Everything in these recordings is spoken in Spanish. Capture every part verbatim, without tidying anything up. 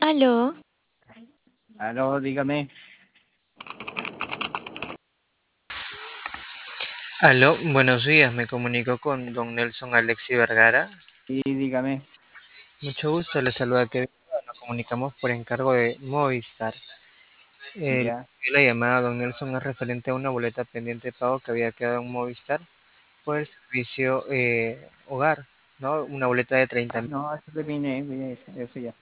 Aló, Aló, dígame. Aló, buenos días, me comunico con don Nelson Alexi Vergara. Sí, dígame. Mucho gusto, le saluda Kevin. Nos comunicamos por encargo de Movistar. El Ya. la llamada don Nelson es referente a una boleta pendiente de pago que había quedado en Movistar por el servicio eh, hogar, ¿no? Una boleta de treinta mil. No, eso terminé, mire, eso, eso ya.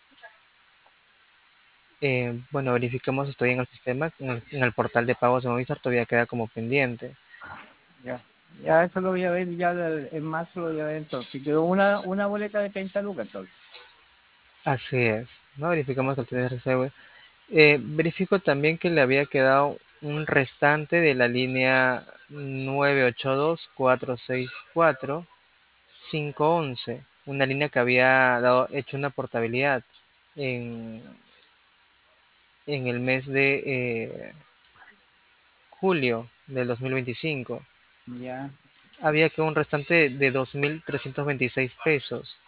Eh, bueno, verificamos, estoy en el sistema, en el, en el portal de pagos de Movistar todavía queda como pendiente. Ya. Ya, eso lo voy a ver, ya el- en marzo lo voy a ver entonces. Quedó una, una boleta de treinta lucas entonces. Así es, ¿no? Verificamos que el tiene reserva. Eh, verifico también que le había quedado un restante de la línea nueve ocho dos cuatro seis cuatro cinco once, una línea que había dado, hecho una portabilidad en, en el mes de eh, julio del dos mil veinticinco. Ya. Había quedado un restante de dos mil trescientos veintiséis pesos.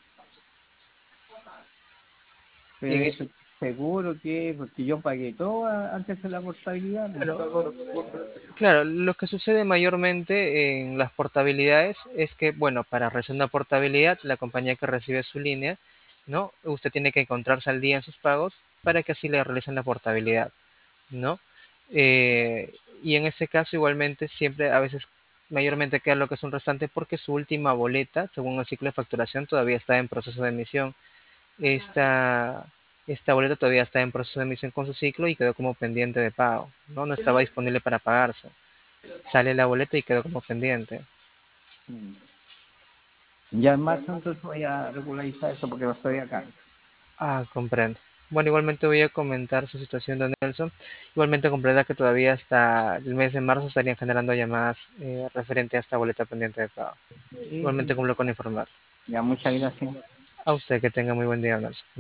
Pero En eso, ese- seguro que, porque yo pagué todo a- antes de la portabilidad, pues. claro, Claro, lo que sucede mayormente en las portabilidades es que, bueno, para realizar una portabilidad, la compañía que recibe su línea, ¿no? Usted tiene que encontrarse al día en sus pagos para que así le realicen la portabilidad, ¿no? Eh, y en ese caso, igualmente, siempre, a veces, mayormente queda lo que es un restante porque su última boleta, según el ciclo de facturación, todavía está en proceso de emisión. Esta, esta boleta todavía está en proceso de emisión con su ciclo y quedó como pendiente de pago, ¿no? No estaba disponible para pagarse. Sale la boleta y quedó como pendiente. Mm. Ya en marzo entonces voy a regularizar eso porque no estoy acá. Ah, comprendo. Bueno, igualmente voy a comentar su situación, don Nelson. Igualmente comprenda que todavía hasta el mes de marzo estarían generando llamadas eh, referente a esta boleta pendiente de pago. Sí, Igualmente sí. cumplo con informar. Ya, muchas gracias. A usted que tenga muy buen día, don Nelson.